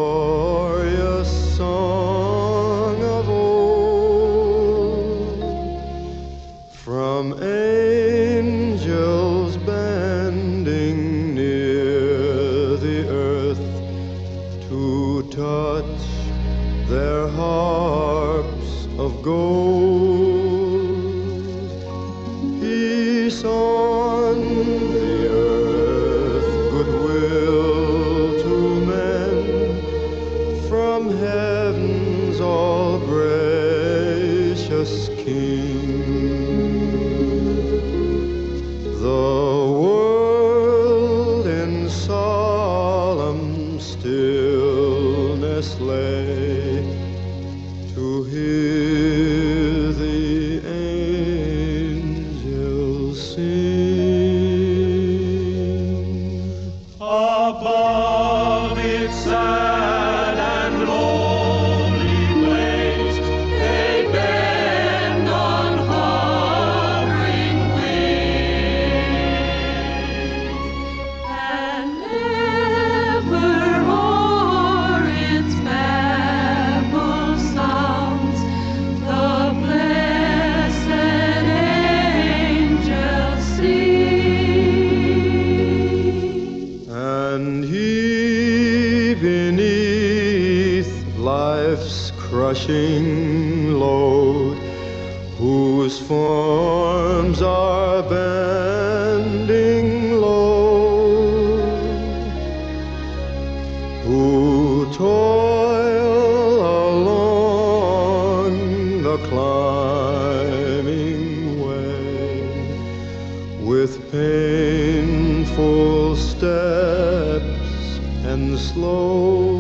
glorious song of old, from angels bending near the earth to touch their harps of gold. Peace on the earth, goodwill to men, from heaven's all gracious King. The world in solemn stillness lay to hear the angels sing. Above its sad and lonely place, they bend on hovering wings, and ever o'er its baffled sounds the blessed angels sing. And he beneath life's crushing load, whose forms are bending low, who toil along the climbing way with painful steps and slow